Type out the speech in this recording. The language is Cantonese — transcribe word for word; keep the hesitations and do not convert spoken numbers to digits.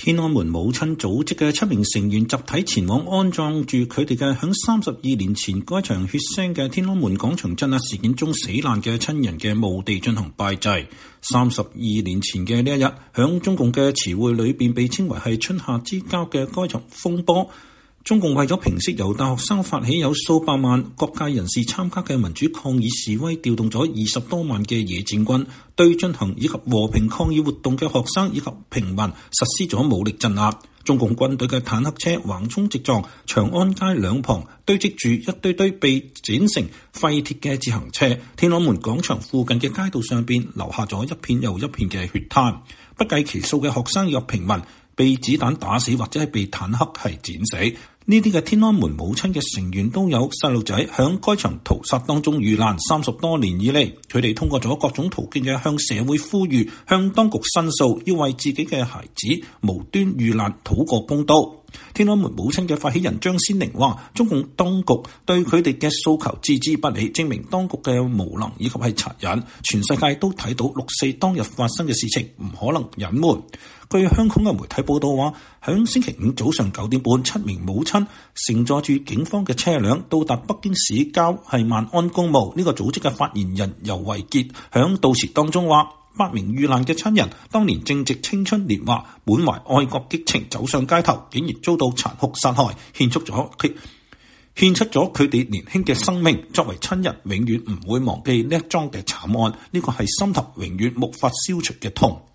天安門母親組織嘅七名成員集體前往安葬住佢哋嘅響三十二年前該場血腥嘅天安門廣場鎮壓事件中死難嘅親人嘅墓地進行拜祭。三十二年前嘅呢一日，響中共嘅詞彙裏邊被稱為係春夏之交嘅該場風波，中共為咗平息由大學生發起有數百萬各界人士參加嘅民主抗議示威，調動咗二十多萬嘅野戰軍，對進行以及和平抗議活動嘅學生以及平民實施咗武力鎮壓。中共軍隊嘅坦克車橫衝直撞長安街兩旁堆積住一堆堆被剪成廢鐵嘅自行車，天安門廣場附近嘅街道上邊留下咗一片又一片嘅血灘，不計其數嘅學生以及平民被子彈打死或者係被坦克係剪死。呢啲嘅天安門母親嘅成員都有細路仔響該場屠殺當中遇難。三十多年以嚟，佢哋通過咗各種途徑嘅向社會呼籲，向當局申訴，要為自己嘅孩子無端遇難討個公道。天安門母親嘅發起人張先玲話，中共當局對佢哋嘅訴求置之不理，證明當局嘅無能以及係殘忍。全世界都睇到六四當日發生嘅事情，唔可能隱瞞。據香港嘅媒體報道話，響星期五早上九點半，七名母親乘坐住警方嘅車輛到達北京市郊係萬安公墓。呢個組織嘅發言人尤維傑響悼詞當中話，八名遇難嘅親人當年正值青春年華，滿懷愛國激情走上街頭，竟然遭到殘酷殺害，獻出咗佢獻出咗佢哋年輕嘅生命。作為親人，永遠唔會忘記呢一樁嘅慘案，呢個係心頭永遠無法消除嘅痛。